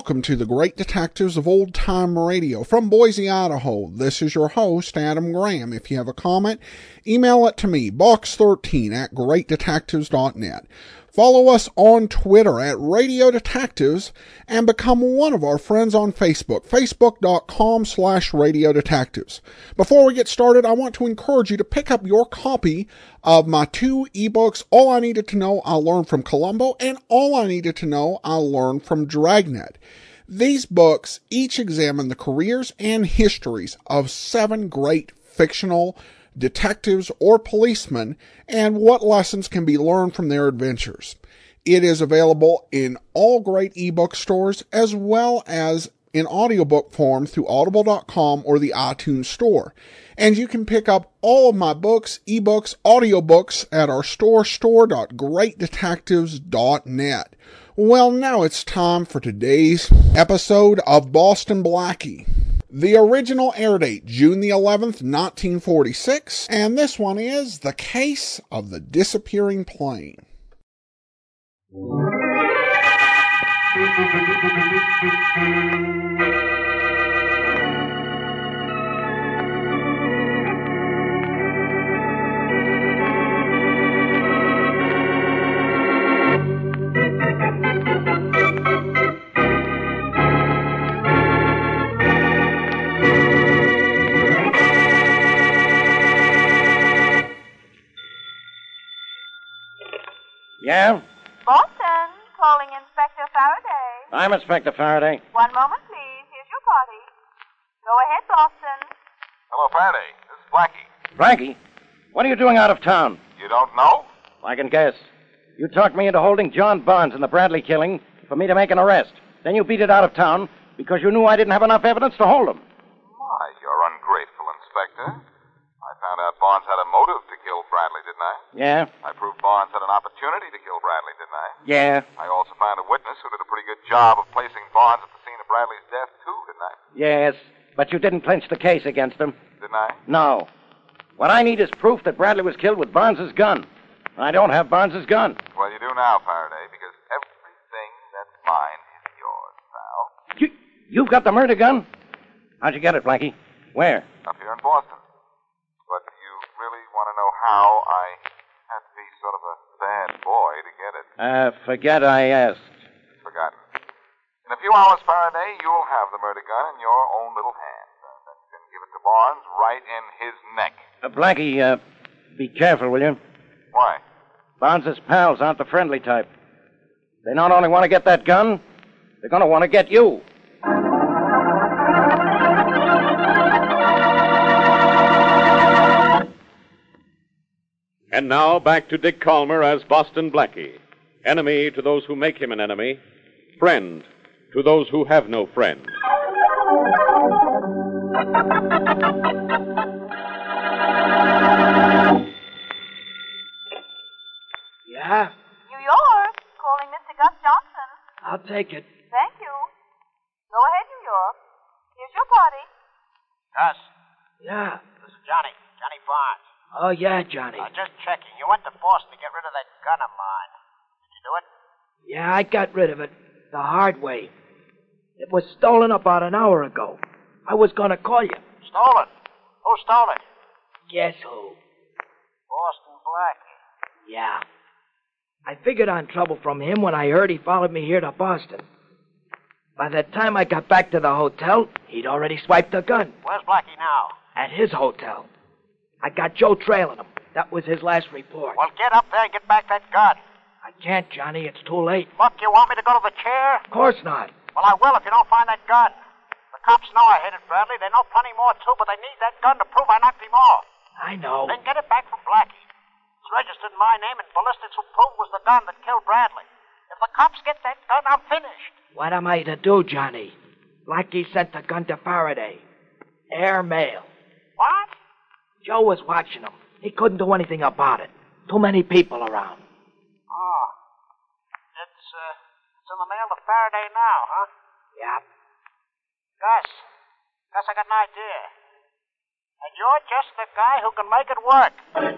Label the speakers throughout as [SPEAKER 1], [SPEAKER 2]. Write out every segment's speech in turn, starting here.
[SPEAKER 1] welcome to the Great Detectives of Old Time Radio from Boise, Idaho. This is your host, Adam Graham. If you have a comment, email it to me, box13@greatdetectives.net. Follow us on Twitter at Radio Detectives and become one of our friends on Facebook, facebook.com/Radio Detectives. Before we get started, I want to encourage you to pick up your copy of my 2 ebooks, All I Needed to Know I Learned from Columbo and All I Needed to Know I Learned from Dragnet. These books each examine the careers and histories of 7 great fictional detectives or policemen and what lessons can be learned from their adventures. It is available in all great ebook stores as well as in audiobook form through audible.com or the iTunes store. And you can pick up all of my books, ebooks, audiobooks at our store.greatdetectives.net. Well, now it's time for today's episode of Boston Blackie. The original air date, June the 11th, 1946, and this one is The Case of the Disappearing Plane.
[SPEAKER 2] Yeah?
[SPEAKER 3] Boston, calling Inspector Faraday.
[SPEAKER 2] I'm Inspector Faraday.
[SPEAKER 3] One moment, please. Here's your party. Go ahead, Boston.
[SPEAKER 4] Hello, Faraday. This is Blackie.
[SPEAKER 2] Blackie? What are you doing out of town?
[SPEAKER 4] You don't know?
[SPEAKER 2] I can guess. You talked me into holding John Barnes in the Bradley killing for me to make an arrest. Then you beat it out of town because you knew I didn't have enough evidence to hold him.
[SPEAKER 4] Why, you're ungrateful, Inspector. I found out Barnes had a motive to kill Bradley, didn't I?
[SPEAKER 2] Yeah?
[SPEAKER 4] I proved Barnes had an opportunity to kill Bradley, didn't I?
[SPEAKER 2] Yeah.
[SPEAKER 4] I also found a witness who did a pretty good job of placing Barnes at the scene of Bradley's death, too, didn't I?
[SPEAKER 2] Yes, but you didn't clinch the case against him.
[SPEAKER 4] Didn't I?
[SPEAKER 2] No. What I need is proof that Bradley was killed with Barnes's gun. I don't have Barnes's gun.
[SPEAKER 4] Well, you do now, Faraday, because everything that's mine is yours, pal.
[SPEAKER 2] You've got the murder gun? How'd you get it, Blackie? Where?
[SPEAKER 4] Up here in Boston. But you really want to know how I had to be sort of a bad boy to get it?
[SPEAKER 2] Forget I asked.
[SPEAKER 4] Forgotten. In a few hours, Faraday, you'll have the murder gun in your own little hand. And then you can give it to Barnes right in his neck.
[SPEAKER 2] Blackie, be careful, will you?
[SPEAKER 4] Why?
[SPEAKER 2] Barnes's pals aren't the friendly type. They not only want to get that gun, they're going to want to get you.
[SPEAKER 5] And now, back to Dick Calmer as Boston Blackie. Enemy to those who make him an enemy. Friend to those who have no friend.
[SPEAKER 6] Yeah?
[SPEAKER 3] New York, calling Mr. Gus Johnson.
[SPEAKER 6] I'll take it.
[SPEAKER 3] Thank you. Go ahead, New York. Here's your party.
[SPEAKER 7] Gus,
[SPEAKER 6] Yeah.
[SPEAKER 7] this is Johnny Barnes.
[SPEAKER 6] Oh, yeah, Johnny.
[SPEAKER 7] Just checking. You went to Boston to get rid of that gun of mine. Did you do it?
[SPEAKER 6] Yeah, I got rid of it the hard way. It was stolen about an hour ago. I was going to call you.
[SPEAKER 7] Stolen? Who stole it?
[SPEAKER 6] Guess who?
[SPEAKER 7] Boston Blackie.
[SPEAKER 6] Yeah. I figured on trouble from him when I heard he followed me here to Boston. By the time I got back to the hotel, he'd already swiped the gun.
[SPEAKER 7] Where's Blackie now?
[SPEAKER 6] At his hotel. I got Joe trailing him. That was his last report.
[SPEAKER 7] Well, get up there and get back that gun.
[SPEAKER 6] I can't, Johnny. It's too late.
[SPEAKER 7] Look, you want me to go to the chair?
[SPEAKER 6] Of course not.
[SPEAKER 7] Well, I will if you don't find that gun. The cops know I hit it, Bradley. They know plenty more, too, but they need that gun to prove I knocked him off.
[SPEAKER 6] I know.
[SPEAKER 7] Then get it back from Blackie. It's registered in my name, and ballistics will prove it was the gun that killed Bradley. If the cops get that gun, I'm finished.
[SPEAKER 6] What am I to do, Johnny? Blackie sent the gun to Faraday. Air mail.
[SPEAKER 7] What?
[SPEAKER 6] Joe was watching him. He couldn't do anything about it. Too many people around.
[SPEAKER 7] Oh. It's in the mail to Faraday now, huh?
[SPEAKER 6] Yep.
[SPEAKER 7] Gus, I got an idea. And you're just the guy who can make it work.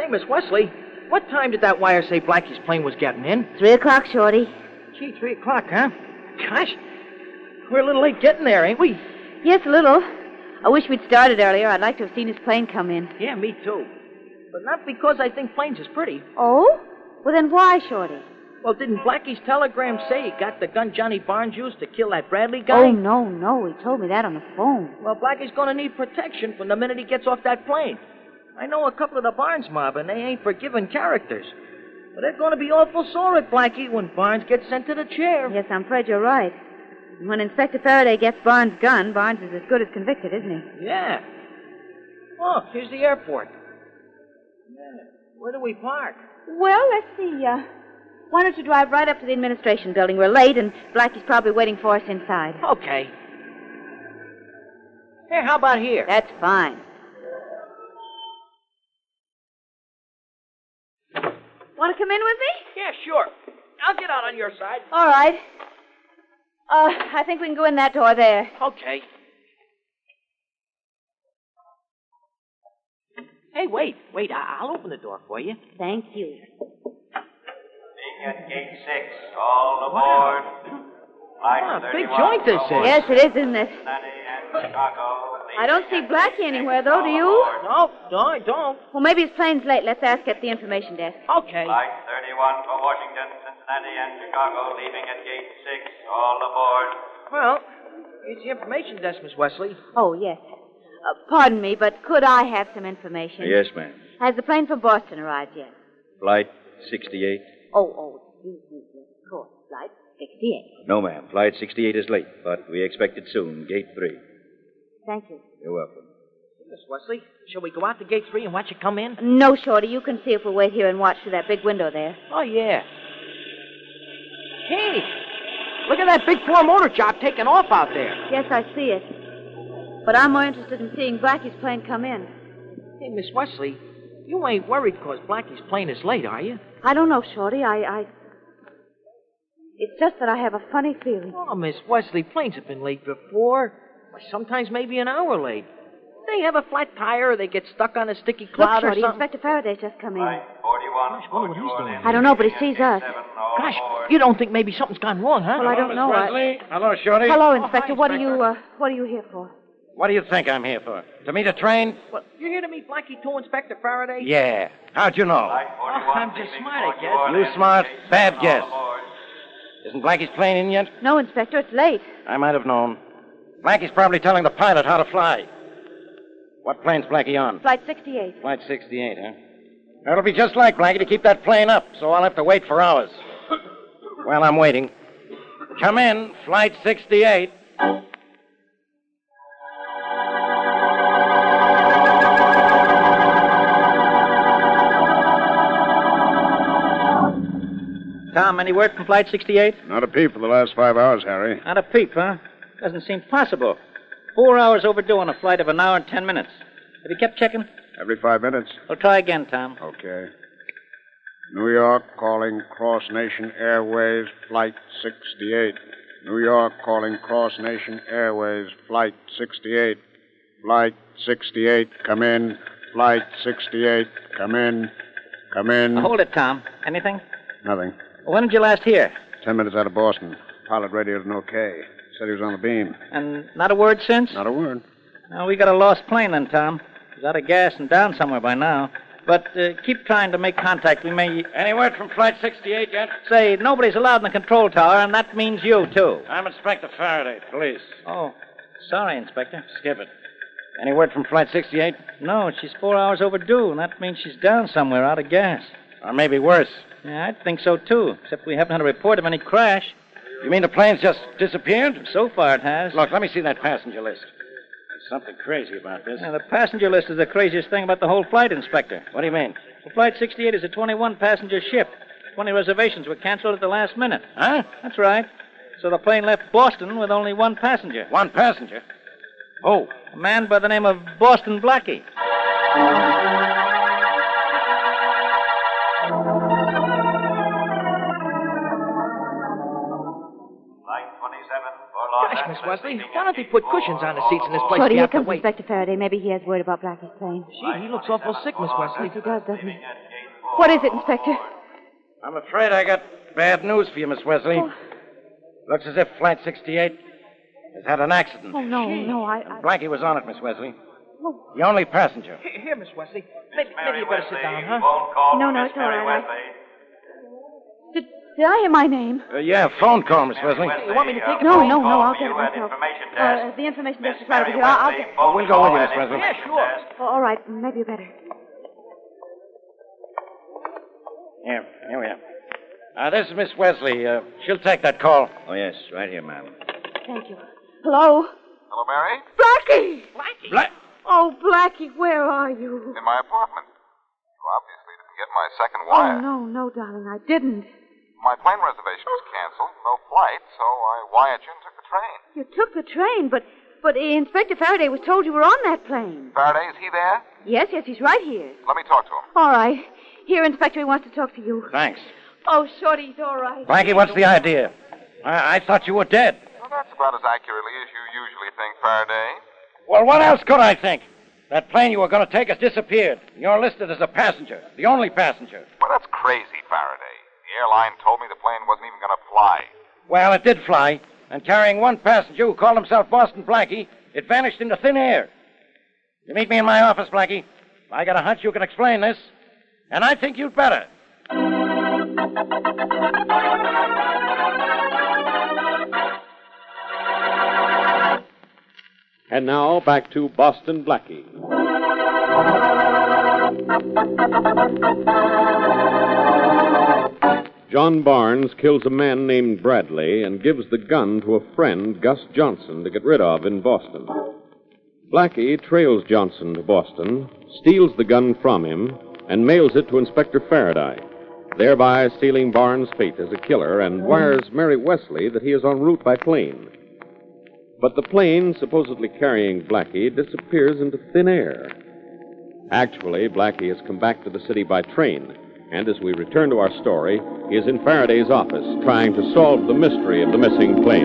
[SPEAKER 6] Miss Wesley, what time did that wire say Blackie's plane was getting in?
[SPEAKER 8] 3 o'clock, Shorty.
[SPEAKER 6] Gee, 3 o'clock, huh? Gosh, we're a little late getting there, ain't we?
[SPEAKER 8] Yes, a little. I wish we'd started earlier. I'd like to have seen his plane come in.
[SPEAKER 6] Yeah, me too. But not because I think planes is pretty.
[SPEAKER 8] Oh? Well, then why, Shorty?
[SPEAKER 6] Well, didn't Blackie's telegram say he got the gun Johnny Barnes used to kill that Bradley guy?
[SPEAKER 8] Oh, no. He told me that on the phone.
[SPEAKER 6] Well, Blackie's gonna need protection from the minute he gets off that plane. I know a couple of the Barnes mob, and they ain't forgiving characters. But they're gonna be awful sore at Blackie when Barnes gets sent to the chair.
[SPEAKER 8] Yes, I'm afraid you're right. When Inspector Faraday gets Barnes' gun, Barnes is as good as convicted, isn't he?
[SPEAKER 6] Yeah. Oh, here's the airport. Yeah. Where do we park?
[SPEAKER 8] Well, let's see. Why don't you drive right up to the administration building? We're late, and Blackie's probably waiting for us inside.
[SPEAKER 6] Okay. Hey, how about here?
[SPEAKER 8] That's fine. Want to come in with me?
[SPEAKER 6] Yeah, sure. I'll get out on your side.
[SPEAKER 8] All right. I think we can go in that door there.
[SPEAKER 6] Okay. Hey, wait. I'll open the door for you.
[SPEAKER 8] Thank you.
[SPEAKER 9] Being at gate 6, all aboard.
[SPEAKER 6] Big joint this is.
[SPEAKER 8] Yes, it is, isn't it?
[SPEAKER 9] Cincinnati and Chicago.
[SPEAKER 8] I don't see Blackie anywhere, though, do you?
[SPEAKER 6] No, I don't.
[SPEAKER 8] Well, maybe his plane's late. Let's ask at the information desk.
[SPEAKER 6] Okay.
[SPEAKER 9] Flight 31 for Washington, Cincinnati, and Chicago, leaving at gate 6, all aboard.
[SPEAKER 6] Well, here's the information desk, Miss Wesley.
[SPEAKER 8] Oh, yes. Pardon me, but could I have some information?
[SPEAKER 10] Yes, ma'am.
[SPEAKER 8] Has the plane from Boston arrived yet?
[SPEAKER 10] Flight 68?
[SPEAKER 8] Oh, excuse me, yes, of course. Flight 68.
[SPEAKER 10] No, ma'am. Flight 68 is late, but we expect it soon. Gate 3.
[SPEAKER 8] Thank you.
[SPEAKER 10] You're welcome.
[SPEAKER 6] Miss Wesley, shall we go out to gate 3 and watch it come in?
[SPEAKER 8] No, Shorty. You can see if we'll wait here and watch through that big window there.
[SPEAKER 6] Oh, yeah. Hey, look at that big four-motor job taking off out there.
[SPEAKER 8] Yes, I see it. But I'm more interested in seeing Blackie's plane come in.
[SPEAKER 6] Hey, Miss Wesley, you ain't worried because Blackie's plane is late, are you?
[SPEAKER 8] I don't know, Shorty. It's just that I have a funny feeling.
[SPEAKER 6] Oh, Miss Wesley, planes have been late before. Or sometimes maybe an hour late. They have a flat tire or they get stuck on a sticky cloud
[SPEAKER 8] Look, Shorty,
[SPEAKER 6] or something.
[SPEAKER 8] Inspector Faraday's just come in.
[SPEAKER 9] Flight 41
[SPEAKER 6] Gosh, wonder what he's doing.
[SPEAKER 8] I don't know, but he sees us.
[SPEAKER 6] Gosh, you don't think maybe something's gone wrong, huh?
[SPEAKER 8] Well, I don't know.
[SPEAKER 2] Wesley. Hello, Shorty.
[SPEAKER 8] Hello, Inspector.
[SPEAKER 6] hi,
[SPEAKER 8] What are you here for?
[SPEAKER 2] What do you think I'm here for? To meet a train?
[SPEAKER 6] Well, you're here to meet Blackie too, Inspector Faraday?
[SPEAKER 2] Yeah. How'd you know?
[SPEAKER 9] Flight 41
[SPEAKER 6] I'm just
[SPEAKER 9] leaving
[SPEAKER 6] smart, I
[SPEAKER 9] for
[SPEAKER 6] guess.
[SPEAKER 9] New Orleans,
[SPEAKER 2] You smart,
[SPEAKER 9] gate
[SPEAKER 2] bad
[SPEAKER 9] 6,
[SPEAKER 2] guess.
[SPEAKER 9] all aboard.
[SPEAKER 2] Isn't Blackie's plane in yet?
[SPEAKER 8] No, Inspector. It's late.
[SPEAKER 2] I might have known. Blackie's probably telling the pilot how to fly. What plane's Blackie on?
[SPEAKER 8] Flight 68.
[SPEAKER 2] Flight 68, huh? It'll be just like Blackie to keep that plane up, so I'll have to wait for hours. Well, I'm waiting. Come in, Flight 68.
[SPEAKER 11] Tom, any word from Flight 68?
[SPEAKER 12] Not a peep for the last 5 hours, Harry.
[SPEAKER 11] Not a peep, huh? Doesn't seem possible. 4 hours overdue on a flight of an hour and 10 minutes. Have you kept checking?
[SPEAKER 12] Every 5 minutes.
[SPEAKER 11] Well, try again, Tom.
[SPEAKER 12] Okay. New York calling Cross Nation Airways, Flight 68. New York calling Cross Nation Airways, Flight 68. Flight 68, come in. Flight 68, come in. Come in.
[SPEAKER 11] Hold it, Tom. Anything?
[SPEAKER 12] Nothing.
[SPEAKER 11] When did you last hear?
[SPEAKER 12] 10 minutes out of Boston. Pilot radioed an okay. Said he was on the beam.
[SPEAKER 11] And not a word since?
[SPEAKER 12] Not a word.
[SPEAKER 11] Well, we got a lost plane then, Tom. He's out of gas and down somewhere by now. But keep trying to make contact. We may...
[SPEAKER 2] Any word from Flight 68 yet?
[SPEAKER 11] Say, nobody's allowed in the control tower, and that means you, too.
[SPEAKER 2] I'm Inspector Faraday, police.
[SPEAKER 11] Oh, sorry, Inspector.
[SPEAKER 2] Skip it. Any word from Flight 68?
[SPEAKER 11] No, she's 4 hours overdue, and that means she's down somewhere out of gas.
[SPEAKER 2] Or maybe worse.
[SPEAKER 11] Yeah, I think so, too, except we haven't had a report of any crash.
[SPEAKER 2] You mean the plane's just disappeared?
[SPEAKER 11] So far it has.
[SPEAKER 2] Look, let me see that passenger list. There's something crazy about this.
[SPEAKER 11] Yeah, the passenger list is the craziest thing about the whole flight, Inspector.
[SPEAKER 2] What do you mean?
[SPEAKER 11] Well, Flight 68 is a 21-passenger ship. 20 reservations were canceled at the last minute.
[SPEAKER 2] Huh?
[SPEAKER 11] That's right. So the plane left Boston with only one passenger.
[SPEAKER 2] One passenger? Oh.
[SPEAKER 11] A man by the name of Boston Blackie.
[SPEAKER 6] Wesley. Why don't they put cushions on the seats in this place?
[SPEAKER 8] Shorty,
[SPEAKER 6] We
[SPEAKER 8] here
[SPEAKER 6] have to
[SPEAKER 8] comes
[SPEAKER 6] wait.
[SPEAKER 8] Inspector Faraday. Maybe he has word about Blackie's plane.
[SPEAKER 6] Gee, he looks awful sick, Miss Wesley.
[SPEAKER 8] Yes, he does, doesn't he? What is it, Inspector?
[SPEAKER 2] I'm afraid I got bad news for you, Miss Wesley.
[SPEAKER 8] Oh.
[SPEAKER 2] Looks as if Flight 68 has had an accident.
[SPEAKER 8] Oh, no, no,
[SPEAKER 2] Blackie was on it, Miss Wesley.
[SPEAKER 8] Oh.
[SPEAKER 2] The only passenger.
[SPEAKER 6] Here, Miss Wesley. Maybe you better sit down, huh?
[SPEAKER 8] No, it's all right. Did I hear my name?
[SPEAKER 2] Yeah, phone call, Miss Wesley.
[SPEAKER 6] You want me to take it?
[SPEAKER 8] No, I'll get it myself. The information desk is right over here. I'll get it.
[SPEAKER 2] Oh, we'll go with you, Miss Wesley.
[SPEAKER 6] Yeah, sure.
[SPEAKER 8] Oh, all right, maybe you better.
[SPEAKER 2] Here we are. This is Miss Wesley. She'll take that call.
[SPEAKER 10] Oh, yes, right here, ma'am.
[SPEAKER 8] Thank you. Hello?
[SPEAKER 4] Hello, Mary?
[SPEAKER 8] Blackie!
[SPEAKER 2] Black.
[SPEAKER 8] Oh, Blackie, where are you?
[SPEAKER 4] In my apartment. You obviously didn't get my second
[SPEAKER 8] Oh,
[SPEAKER 4] wire.
[SPEAKER 8] no, darling, I didn't.
[SPEAKER 4] My plane reservation was canceled. No flight, so I wired you and took the train.
[SPEAKER 8] You took the train, but Inspector Faraday was told you were on that plane.
[SPEAKER 4] Faraday, is he there?
[SPEAKER 8] Yes, he's right here.
[SPEAKER 4] Let me talk to him.
[SPEAKER 8] All right. Here, Inspector, he wants to talk to you.
[SPEAKER 2] Thanks.
[SPEAKER 8] Oh, Shorty's all right.
[SPEAKER 2] Blackie, what's the idea? I thought you were dead.
[SPEAKER 4] Well, that's about as accurately as you usually think, Faraday.
[SPEAKER 2] Well, what else could I think? That plane you were going to take has disappeared. You're listed as a passenger, the only passenger.
[SPEAKER 4] Well, that's crazy, Faraday. The airline told me the plane wasn't even going to fly.
[SPEAKER 2] Well, it did fly, and carrying one passenger who called himself Boston Blackie, it vanished into thin air. You meet me in my office, Blackie. I got a hunch you can explain this, and I think you'd better.
[SPEAKER 5] And now back to Boston Blackie. John Barnes kills a man named Bradley and gives the gun to a friend, Gus Johnson, to get rid of in Boston. Blackie trails Johnson to Boston, steals the gun from him, and mails it to Inspector Faraday, thereby sealing Barnes' fate as a killer, and wires Mary Wesley that he is en route by plane. But the plane, supposedly carrying Blackie, disappears into thin air. Actually, Blackie has come back to the city by train, and as we return to our story, he is in Faraday's office trying to solve the mystery of the missing plane.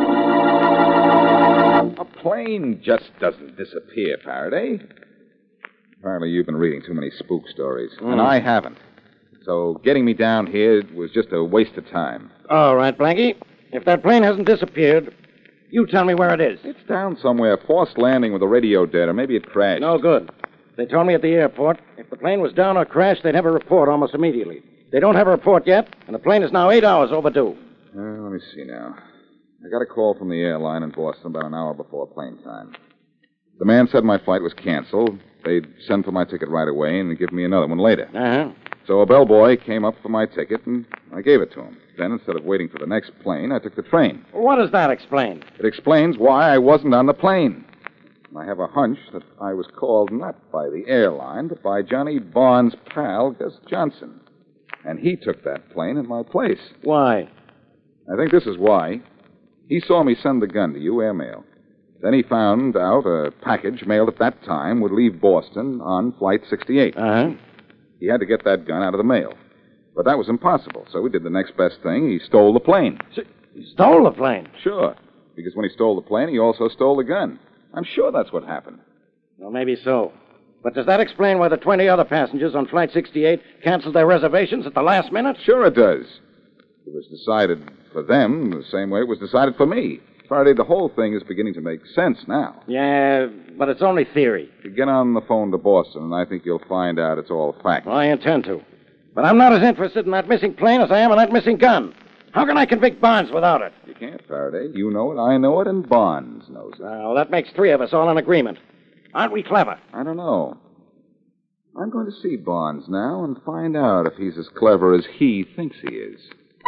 [SPEAKER 13] A plane just doesn't disappear, Faraday. Apparently you've been reading too many spook stories, and I haven't. So getting me down here was just a waste of time.
[SPEAKER 2] All right, Blackie. If that plane hasn't disappeared, you tell me where it is.
[SPEAKER 13] It's down somewhere, forced landing with the radio dead, or maybe it crashed.
[SPEAKER 2] No good. They told me at the airport if the plane was down or crashed, they'd have a report almost immediately. They don't have a report yet, and the plane is now 8 hours overdue.
[SPEAKER 13] Let me see now. I got a call from the airline in Boston about an hour before plane time. The man said my flight was canceled. They'd send for my ticket right away and give me another one later.
[SPEAKER 2] Uh-huh.
[SPEAKER 13] So a bellboy came up for my ticket, and I gave it to him. Then, instead of waiting for the next plane, I took the train.
[SPEAKER 2] What does that explain?
[SPEAKER 13] It explains why I wasn't on the plane. I have a hunch that I was called not by the airline, but by Johnny Barnes' pal, Gus Johnson. And he took that plane in my place.
[SPEAKER 2] Why?
[SPEAKER 13] I think this is why. He saw me send the gun to you, airmail. Then he found out a package mailed at that time would leave Boston on Flight 68.
[SPEAKER 2] Uh-huh.
[SPEAKER 13] He had to get that gun out of the mail. But that was impossible, so he did the next best thing. He stole the plane.
[SPEAKER 2] He stole the plane?
[SPEAKER 13] Sure. Because when he stole the plane, he also stole the gun. I'm sure that's what happened.
[SPEAKER 2] Well, maybe so. But does that explain why the 20 other passengers on Flight 68 canceled their reservations at the last minute?
[SPEAKER 13] Sure it does. It was decided for them the same way it was decided for me. Faraday, the whole thing is beginning to make sense now.
[SPEAKER 2] Yeah, but it's only theory.
[SPEAKER 13] You get on the phone to Boston, and I think you'll find out it's all fact.
[SPEAKER 2] Well, I intend to. But I'm not as interested in that missing plane as I am in that missing gun. How can I convict Barnes without it?
[SPEAKER 13] You can't, Faraday. You know it, I know it, and Barnes knows it.
[SPEAKER 2] Well, that makes 3 of us all in agreement. Aren't we clever?
[SPEAKER 13] I don't know. I'm going to see Barnes now and find out if he's as clever as he thinks he is.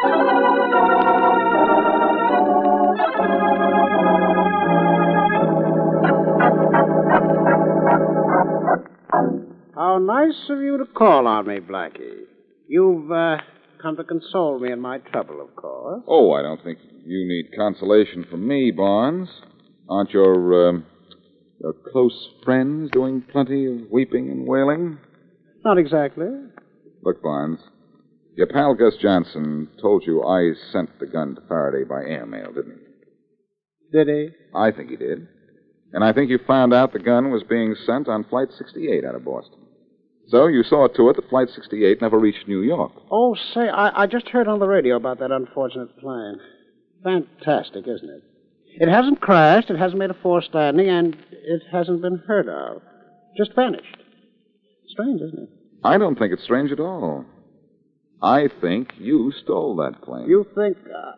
[SPEAKER 12] How nice of you to call on me, Blackie. You've come to console me in my trouble, of course.
[SPEAKER 13] Oh, I don't think you need consolation from me, Barnes. Aren't your close friends doing plenty of weeping and wailing?
[SPEAKER 12] Not exactly.
[SPEAKER 13] Look, Barnes, your pal Gus Johnson told you I sent the gun to Faraday by airmail, didn't he?
[SPEAKER 12] Did he?
[SPEAKER 13] I think he did. And I think you found out the gun was being sent on Flight 68 out of Boston. So you saw to it that Flight 68 never reached New York.
[SPEAKER 12] Oh, say, I just heard on the radio about that unfortunate plane. Fantastic, isn't it? It hasn't crashed, it hasn't made a forced landing, and it hasn't been heard of. Just vanished. Strange, isn't it?
[SPEAKER 13] I don't think it's strange at all. I think you stole that plane.
[SPEAKER 12] You think...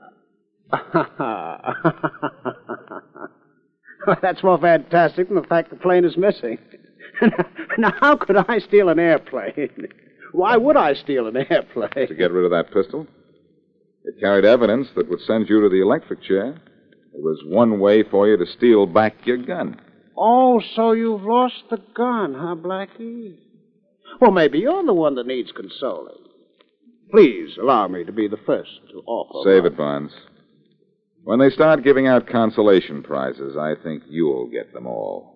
[SPEAKER 12] That's more fantastic than the fact the plane is missing. Now, how could I steal an airplane? Why would I steal an airplane?
[SPEAKER 13] To get rid of that pistol. It carried evidence that would send you to the electric chair. It was one way for you to steal back your gun.
[SPEAKER 12] Oh, so you've lost the gun, huh, Blackie? Well, maybe you're the one that needs consoling. Please allow me to be the first to offer.
[SPEAKER 13] Save it, Barnes. When they start giving out consolation prizes, I think you'll get them all.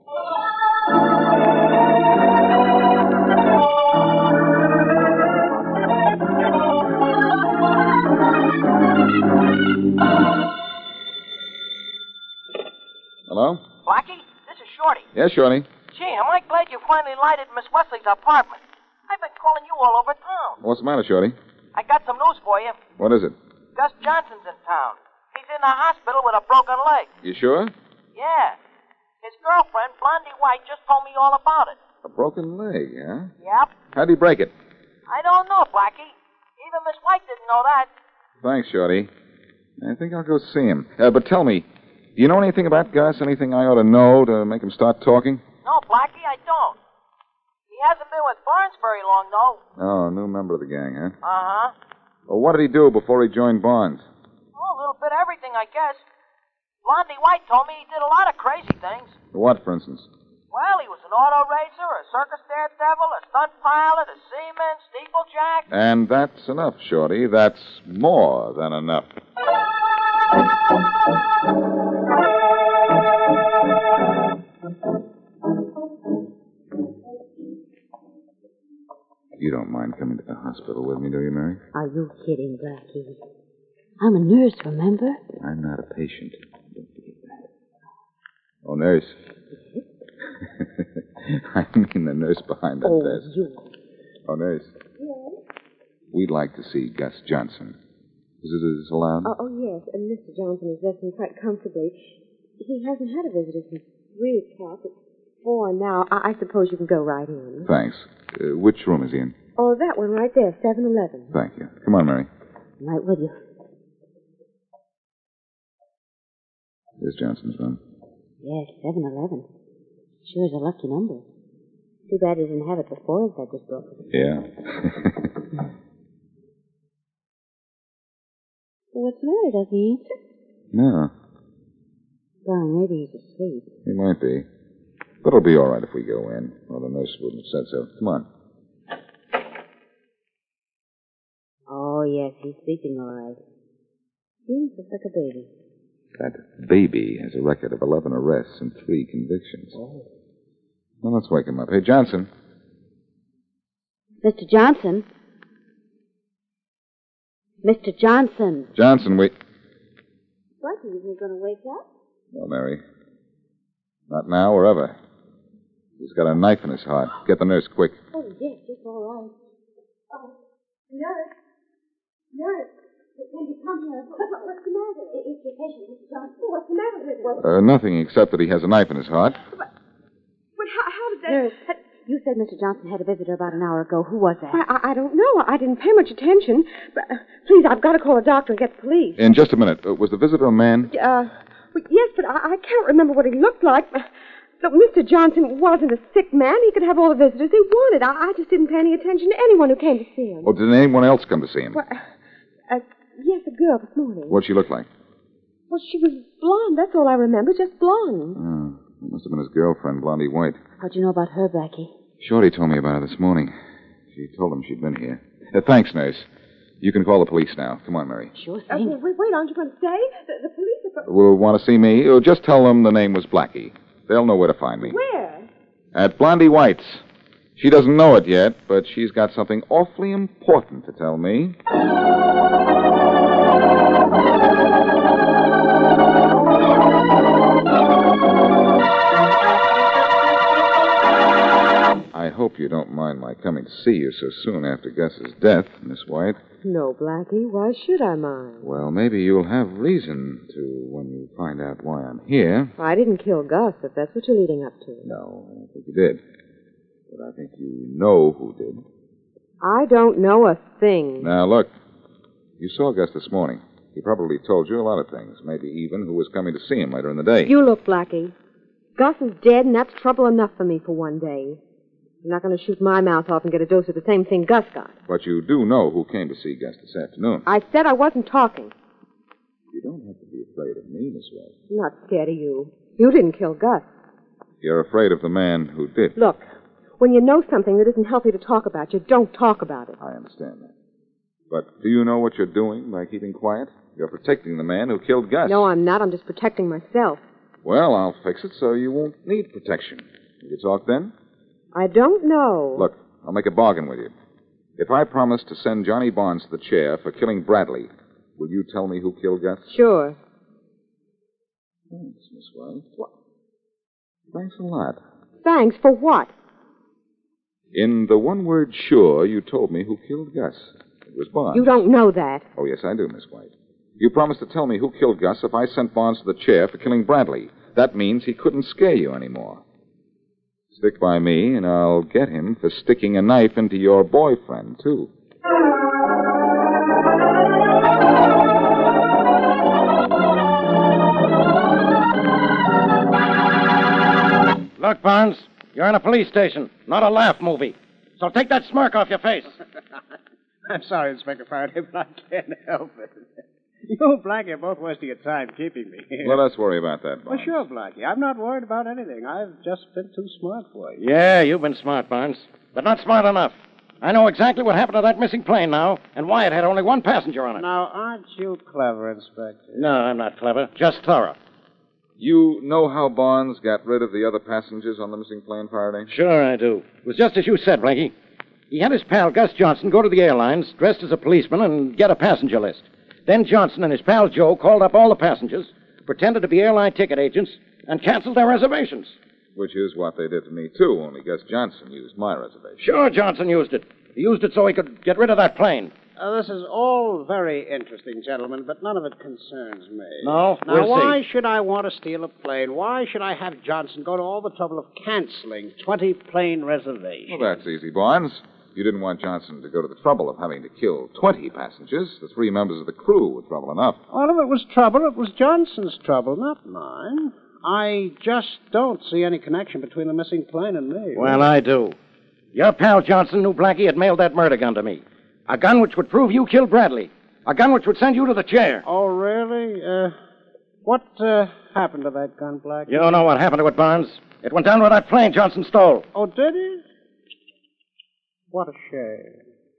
[SPEAKER 13] Hello?
[SPEAKER 7] Blackie, this is Shorty.
[SPEAKER 13] Yes, Shorty.
[SPEAKER 7] Gee, am I glad you finally lighted Miss Wesley's apartment. I've been calling you all over town.
[SPEAKER 13] What's the matter, Shorty?
[SPEAKER 7] I got some news for you.
[SPEAKER 13] What is it?
[SPEAKER 7] Gus Johnson's in town. He's in the hospital with a broken leg.
[SPEAKER 13] You sure?
[SPEAKER 7] Yeah. His girlfriend, Blondie White, just told me all about it.
[SPEAKER 13] A broken leg, huh?
[SPEAKER 7] Yep.
[SPEAKER 13] How'd he break it?
[SPEAKER 7] I don't know, Blackie. Even Miss White didn't know that.
[SPEAKER 13] Thanks, Shorty. I think I'll go see him. But tell me, do you know anything about Gus? Anything I ought to know to make him start talking?
[SPEAKER 7] No, Blackie, I don't. He hasn't been with Barnes very long, though.
[SPEAKER 13] Oh, new member of the gang, huh?
[SPEAKER 7] Uh-huh.
[SPEAKER 13] Well, what did he do before he joined Barnes?
[SPEAKER 7] Oh, a little bit of everything, I guess. Blondie White told me he did a lot of crazy things.
[SPEAKER 13] What, for instance?
[SPEAKER 7] Well, he was an auto racer, a circus daredevil, a stunt pilot, a seaman, steeplejack.
[SPEAKER 13] And that's enough, Shorty. That's more than enough. You don't mind coming to the hospital with me, do you, Mary?
[SPEAKER 14] Are you kidding, Blackie? I'm a nurse, remember?
[SPEAKER 13] I'm not a patient. Don't forget that. Oh, nurse. I mean the nurse behind that desk.
[SPEAKER 14] You.
[SPEAKER 13] Oh, nurse.
[SPEAKER 14] Yes?
[SPEAKER 13] We'd like to see Gus Johnson. Visitors allowed?
[SPEAKER 14] Oh, yes. And Mr. Johnson is resting quite comfortably. He hasn't had a visitor since 3 o'clock. It's 4 now. I suppose you can go right in.
[SPEAKER 13] Thanks. Which room is he in?
[SPEAKER 14] Oh, that one right there, 711.
[SPEAKER 13] Thank you. Come on, Mary.
[SPEAKER 14] I'm right with you.
[SPEAKER 13] Here's Johnson's room.
[SPEAKER 14] Yes, 711. Sure is a lucky number. Too bad he didn't have it before his leg was broken.
[SPEAKER 13] Yeah.
[SPEAKER 14] What's the matter? Doesn't he answer?
[SPEAKER 13] No.
[SPEAKER 14] Well, maybe he's asleep.
[SPEAKER 13] He might be. But it'll be all right if we go in. Well, the nurse wouldn't have said so. Come on.
[SPEAKER 14] Oh, yes, he's sleeping all right. Seems just like a baby.
[SPEAKER 13] That baby has a record of 11 arrests and 3 convictions.
[SPEAKER 14] Oh.
[SPEAKER 13] Well, let's wake him up. Hey, Johnson.
[SPEAKER 14] Mr. Johnson? Mr. Johnson.
[SPEAKER 13] Johnson, we...
[SPEAKER 14] What? Is he going to wake up?
[SPEAKER 13] No, Mary. Not now or ever. He's got a knife in his heart. Get the nurse, quick.
[SPEAKER 14] Oh, yes, it's all right. Oh, nurse. Nurse. When you come here, what's the matter? It's your patient, Mr. Johnson. What's the matter with him?
[SPEAKER 13] Nothing except that he has a knife in his heart.
[SPEAKER 14] But how did that... Nurse, you said Mr. Johnson had a visitor about an hour ago. Who was that?
[SPEAKER 15] I don't know. I didn't pay much attention. But, please, I've got to call a doctor and get the police.
[SPEAKER 13] In just a minute. Was the visitor a man?
[SPEAKER 15] Well, yes, but I can't remember what he looked like. Look, Mr. Johnson wasn't a sick man. He could have all the visitors he wanted. I just didn't pay any attention to anyone who came to see him.
[SPEAKER 13] Or did anyone else come to see him?
[SPEAKER 15] Well, yes, a girl this morning.
[SPEAKER 13] What'd she look like?
[SPEAKER 15] Well, she was blonde. That's all I remember. Just blonde.
[SPEAKER 13] Oh, it must have been his girlfriend, Blondie White.
[SPEAKER 14] How'd you know about her, Blackie?
[SPEAKER 13] Shorty told me about her this morning. She told him she'd been here. Thanks, nurse. You can call the police now. Come on, Mary.
[SPEAKER 14] Sure thing.
[SPEAKER 15] Wait, aren't you going to stay? The police are...
[SPEAKER 13] Will want to see me? Just tell them the name was Blackie. They'll know where to find me.
[SPEAKER 15] Where?
[SPEAKER 13] At Blondie White's. She doesn't know it yet, but she's got something awfully important to tell me. I hope you don't mind my coming to see you so soon after Gus's death, Miss White.
[SPEAKER 15] No, Blackie. Why should I mind?
[SPEAKER 13] Well, maybe you'll have reason to when you find out why I'm here.
[SPEAKER 15] I didn't kill Gus, if that's what you're leading up to.
[SPEAKER 13] No, I don't think you did. But I think you know who did.
[SPEAKER 15] I don't know a thing.
[SPEAKER 13] Now, look. You saw Gus this morning. He probably told you a lot of things, maybe even who was coming to see him later in the day.
[SPEAKER 15] You look, Blackie. Gus is dead, and that's trouble enough for me for one day. I'm not going to shoot my mouth off and get a dose of the same thing Gus got.
[SPEAKER 13] But you do know who came to see Gus this afternoon.
[SPEAKER 15] I said I wasn't talking.
[SPEAKER 13] You don't have to be afraid of me, Miss White.
[SPEAKER 15] I'm not scared of you. You didn't kill Gus.
[SPEAKER 13] You're afraid of the man who did.
[SPEAKER 15] Look, when you know something that isn't healthy to talk about, you don't talk about it.
[SPEAKER 13] I understand that. But do you know what you're doing by keeping quiet? You're protecting the man who killed Gus.
[SPEAKER 15] No, I'm not. I'm just protecting myself.
[SPEAKER 13] Well, I'll fix it so you won't need protection. Will you talk then?
[SPEAKER 15] I don't know.
[SPEAKER 13] Look, I'll make a bargain with you. If I promise to send Johnny Barnes to the chair for killing Bradley, will you tell me who killed Gus?
[SPEAKER 15] Sure.
[SPEAKER 13] Thanks, Miss White. What? Thanks a lot.
[SPEAKER 15] Thanks for what?
[SPEAKER 13] In the one word sure, you told me who killed Gus. It was Barnes.
[SPEAKER 15] You don't know that.
[SPEAKER 13] Oh, yes, I do, Miss White. You promised to tell me who killed Gus if I sent Barnes to the chair for killing Bradley. That means he couldn't scare you anymore. Stick by me, and I'll get him for sticking a knife into your boyfriend, too.
[SPEAKER 2] Look, Barnes, you're in a police station, not a laugh movie. So take that smirk off your face.
[SPEAKER 16] I'm sorry, Inspector Faraday, but I can't help it. You and Blackie are both wasting your time keeping me here.
[SPEAKER 13] Let us worry about that,
[SPEAKER 16] Well,
[SPEAKER 13] Barnes.
[SPEAKER 16] sure, Blackie. I'm not worried about anything. I've just been too smart for you.
[SPEAKER 2] Yeah, you've been smart, Barnes, but not smart enough. I know exactly what happened to that missing plane now, and why it had only one passenger on it.
[SPEAKER 16] Now, aren't you clever, Inspector?
[SPEAKER 2] No, I'm not clever, just thorough.
[SPEAKER 13] You know how Barnes got rid of the other passengers on the missing plane, Faraday?
[SPEAKER 2] Sure I do. It was just as you said, Blackie. He had his pal Gus Johnson go to the airlines, dressed as a policeman, and get a passenger list. Then Johnson and his pal Joe called up all the passengers, pretended to be airline ticket agents, and canceled their reservations.
[SPEAKER 13] Which is what they did to me, too, only Gus Johnson used my reservation.
[SPEAKER 2] Sure, Johnson used it. He used it so he could get rid of that plane.
[SPEAKER 16] This is all very interesting, gentlemen, but none of it concerns me.
[SPEAKER 2] No?
[SPEAKER 16] Now,
[SPEAKER 2] We'll
[SPEAKER 16] why
[SPEAKER 2] see.
[SPEAKER 16] should I want to steal a plane? Why should I have Johnson go to all the trouble of canceling 20 plane reservations?
[SPEAKER 13] Well, that's easy, Barnes. You didn't want Johnson to go to the trouble of having to kill 20 passengers. The 3 members of the crew were trouble enough.
[SPEAKER 16] Well, if it was trouble, it was Johnson's trouble, not mine. I just don't see any connection between the missing plane and me.
[SPEAKER 2] Well, I do. Your pal Johnson knew Blackie had mailed that murder gun to me. A gun which would prove you killed Bradley. A gun which would send you to the chair.
[SPEAKER 16] Oh, really? What happened to that gun, Blackie?
[SPEAKER 2] You don't know what happened to it, Barnes. It went down with that plane Johnson stole.
[SPEAKER 16] Oh, did it? What a shame.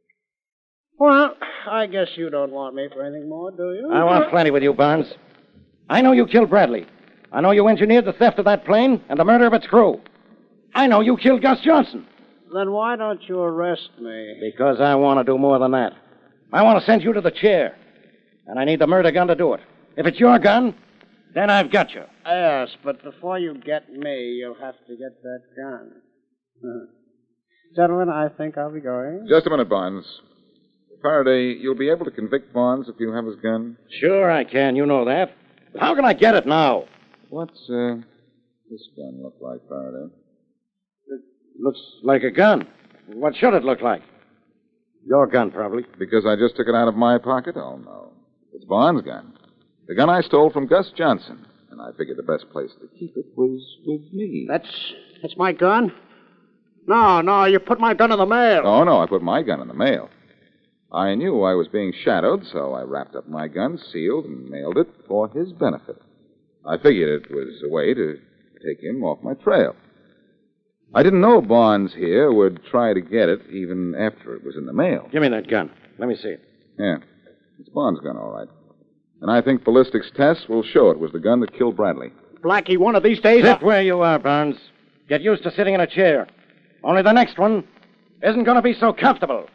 [SPEAKER 16] Well, I guess you don't want me for anything more, do you?
[SPEAKER 2] I want plenty with you, Barnes. I know you killed Bradley. I know you engineered the theft of that plane and the murder of its crew. I know you killed Gus Johnson.
[SPEAKER 16] Then why don't you arrest me?
[SPEAKER 2] Because I want to do more than that. I want to send you to the chair. And I need the murder gun to do it. If it's your gun, then I've got you.
[SPEAKER 16] Yes, but before you get me, you'll have to get that gun. Gentlemen, I think I'll be going.
[SPEAKER 13] Just a minute, Barnes. Faraday, you'll be able to convict Barnes if you have his gun?
[SPEAKER 2] Sure I can, you know that. But how can I get it now?
[SPEAKER 13] What's this gun look like, Faraday?
[SPEAKER 2] It looks like a gun. What should it look like? Your gun, probably.
[SPEAKER 13] Because I just took it out of my pocket? Oh, no. It's Barnes' gun. The gun I stole from Gus Johnson. And I figured the best place to keep it was with me.
[SPEAKER 16] That's my gun? No, you put my gun in the mail.
[SPEAKER 13] Oh, no, I put my gun in the mail. I knew I was being shadowed, so I wrapped up my gun, sealed, and mailed it for his benefit. I figured it was a way to take him off my trail. I didn't know Barnes here would try to get it even after it was in the mail.
[SPEAKER 2] Give me that gun. Let me see it.
[SPEAKER 13] Yeah, it's Barnes' gun, all right. And I think ballistics tests will show it was the gun that killed Bradley.
[SPEAKER 16] Blackie, one of these days...
[SPEAKER 2] Sit where you are, Barnes. Get used to sitting in a chair. Only the next one isn't going to be so comfortable.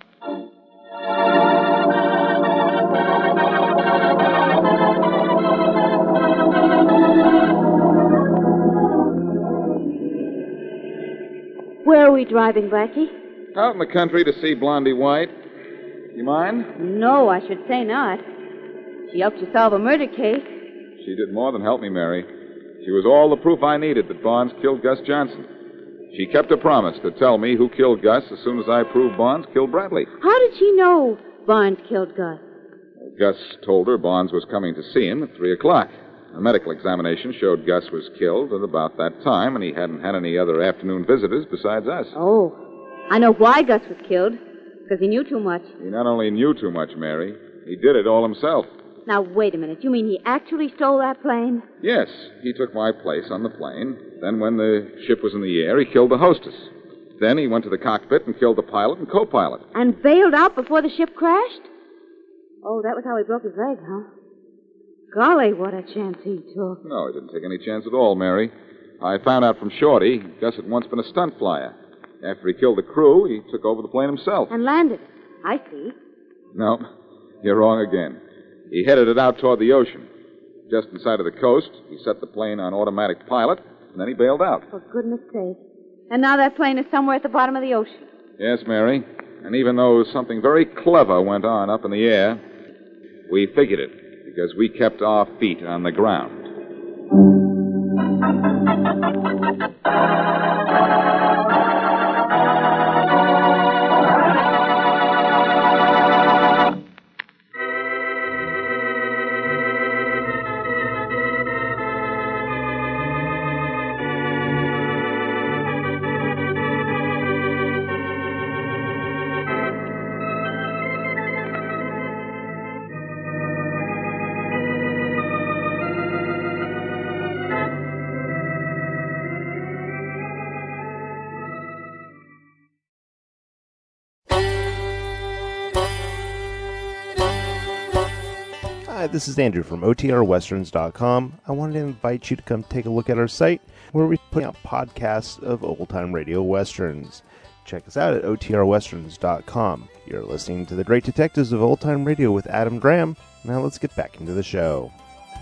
[SPEAKER 8] Where are we driving, Blackie?
[SPEAKER 13] Out in the country to see Blondie White. You mind?
[SPEAKER 8] No, I should say not. She helped you solve a murder case.
[SPEAKER 13] She did more than help me, Mary. She was all the proof I needed that Barnes killed Gus Johnson. She kept her promise to tell me who killed Gus as soon as I proved Barnes killed Bradley.
[SPEAKER 8] How did she know Barnes killed Gus?
[SPEAKER 13] Gus told her Barnes was coming to see him at 3 o'clock. A medical examination showed Gus was killed at about that time, and he hadn't had any other afternoon visitors besides us.
[SPEAKER 8] Oh, I know why Gus was killed. Because he knew too much.
[SPEAKER 13] He not only knew too much, Mary, he did it all himself.
[SPEAKER 8] Now, wait a minute. You mean he actually stole that plane?
[SPEAKER 13] Yes, he took my place on the plane. Then when the ship was in the air, he killed the hostess. Then he went to the cockpit and killed the pilot and co-pilot.
[SPEAKER 8] And bailed out before the ship crashed? Oh, that was how he broke his leg, huh? Golly, what a chance he took.
[SPEAKER 13] No, he didn't take any chance at all, Mary. I found out from Shorty, Gus had once been a stunt flyer. After he killed the crew, he took over the plane himself.
[SPEAKER 8] And landed it. I see.
[SPEAKER 13] No, you're wrong again. He headed it out toward the ocean. Just inside of the coast, he set the plane on automatic pilot, and then he bailed out.
[SPEAKER 8] For goodness sake. And now that plane is somewhere at the bottom of the ocean.
[SPEAKER 13] Yes, Mary. And even though something very clever went on up in the air, we figured it because we kept our feet on the ground.
[SPEAKER 17] Hi, this is Andrew from OTRWesterns.com. I wanted to invite you to come take a look at our site where we put out podcasts of old-time radio westerns. Check us out at OTRWesterns.com. You're listening to The Great Detectives of Old Time Radio with Adam Graham. Now let's get back into the show.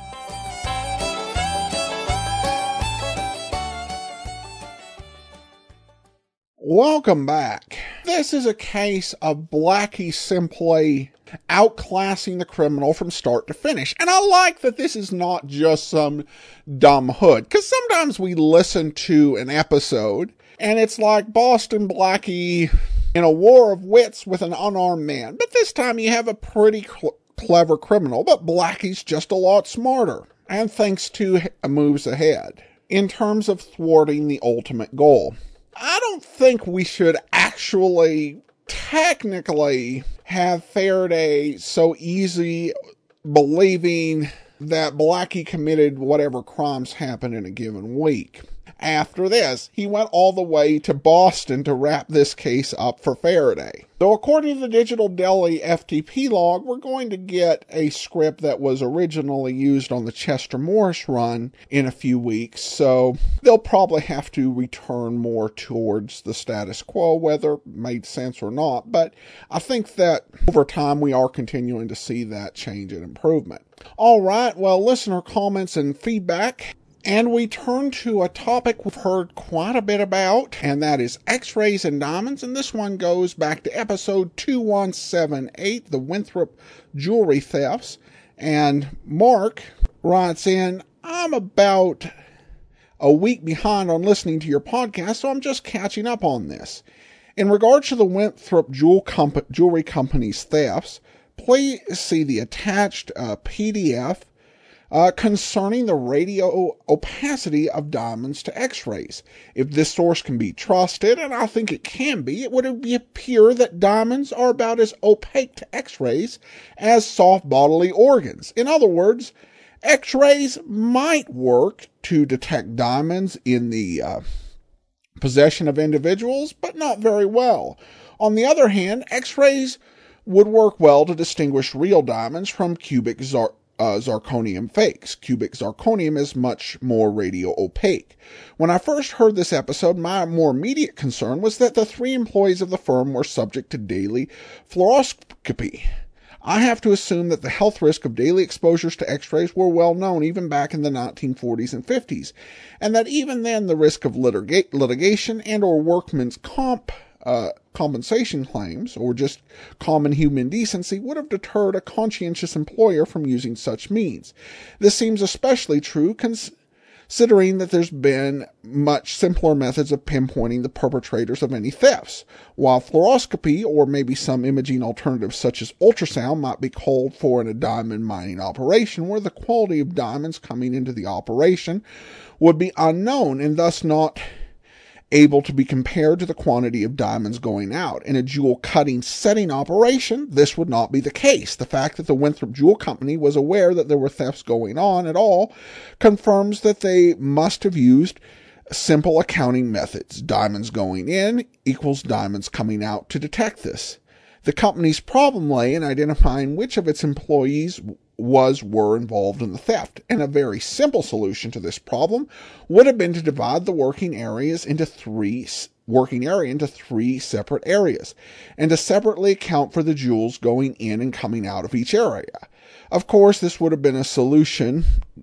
[SPEAKER 1] Welcome back. This is a case of Blackie simply outclassing the criminal from start to finish. And I like that this is not just some dumb hood, because sometimes we listen to an episode and it's like Boston Blackie in a war of wits with an unarmed man. But this time you have a pretty clever criminal, but Blackie's just a lot smarter. And thanks to moves ahead in terms of thwarting the ultimate goal. I don't think we should actually technically have Faraday so easy believing that Blackie committed whatever crimes happened in a given week. After this, he went all the way to Boston to wrap this case up for Faraday. So according to the Digital Deli FTP log, we're going to get a script that was originally used on the Chester Morris run in a few weeks, so they'll probably have to return more towards the status quo, whether it made sense or not. But I think that over time we are continuing to see that change and improvement. All right, well, listener comments and feedback. And we turn to a topic we've heard quite a bit about, and that is X-rays and diamonds. And this one goes back to episode 2178, the Winthrop jewelry thefts. And Mark writes in, I'm about a week behind on listening to your podcast, so I'm just catching up on this. In regards to the Winthrop Jewelry Company's thefts, please see the attached PDF concerning the radio opacity of diamonds to X-rays. If this source can be trusted, and I think it can be, it would appear that diamonds are about as opaque to X-rays as soft bodily organs. In other words, X-rays might work to detect diamonds in the possession of individuals, but not very well. On the other hand, X-rays would work well to distinguish real diamonds from cubic zirconium fakes. Cubic zirconium is much more radio opaque. When I first heard this episode, my more immediate concern was that the 3 employees of the firm were subject to daily fluoroscopy. I have to assume that the health risk of daily exposures to x-rays were well known even back in the 1940s and 50s, and that even then the risk of litigation and or workman's compensation claims, or just common human decency, would have deterred a conscientious employer from using such means. This seems especially true considering that there's been much simpler methods of pinpointing the perpetrators of any thefts. While fluoroscopy, or maybe some imaging alternatives such as ultrasound, might be called for in a diamond mining operation, where the quality of diamonds coming into the operation would be unknown and thus not able to be compared to the quantity of diamonds going out. In a jewel cutting setting operation, this would not be the case. The fact that the Winthrop Jewel Company was aware that there were thefts going on at all confirms that they must have used simple accounting methods. Diamonds going in equals diamonds coming out to detect this. The company's problem lay in identifying which of its employees were involved in the theft, and a very simple solution to this problem would have been to divide the working area into three separate areas, and to separately account for the jewels going in and coming out of each area. Of course, this would have been a solution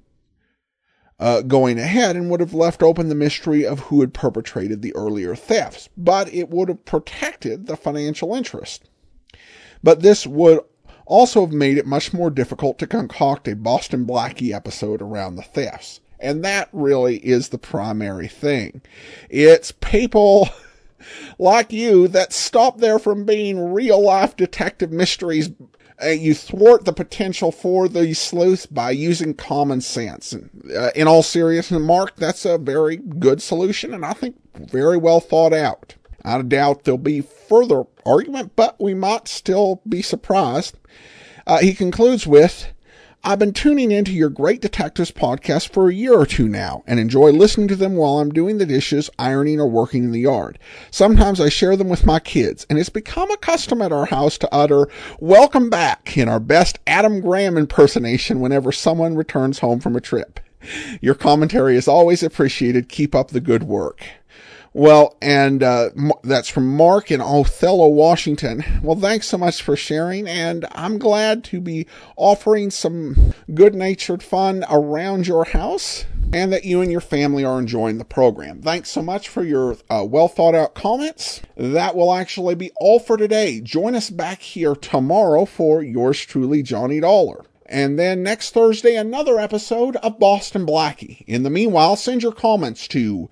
[SPEAKER 1] going ahead and would have left open the mystery of who had perpetrated the earlier thefts, but it would have protected the financial interest. But this would also have made it much more difficult to concoct a Boston Blackie episode around the thefts. And that really is the primary thing. It's people like you that stop there from being real-life detective mysteries. You thwart the potential for these sleuths by using common sense. In all seriousness, Mark, that's a very good solution, and I think very well thought out. I doubt there'll be further argument, but we might still be surprised. He concludes with, I've been tuning into your Great Detectives podcast for a year or two now, and enjoy listening to them while I'm doing the dishes, ironing, or working in the yard. Sometimes I share them with my kids, and it's become a custom at our house to utter, welcome back, in our best Adam Graham impersonation whenever someone returns home from a trip. Your commentary is always appreciated. Keep up the good work. Well, and that's from Mark in Othello, Washington. Well, thanks so much for sharing, and I'm glad to be offering some good-natured fun around your house, and that you and your family are enjoying the program. Thanks so much for your well-thought-out comments. That will actually be all for today. Join us back here tomorrow for yours truly, Johnny Dollar. And then next Thursday, another episode of Boston Blackie. In the meanwhile, send your comments to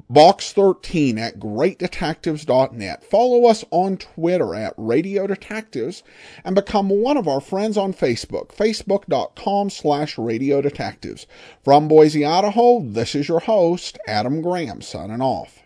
[SPEAKER 1] box13@greatdetectives.net. Follow us on Twitter at Radio Detectives and become one of our friends on Facebook, facebook.com/Radio Detectives. From Boise, Idaho, this is your host, Adam Graham, signing off.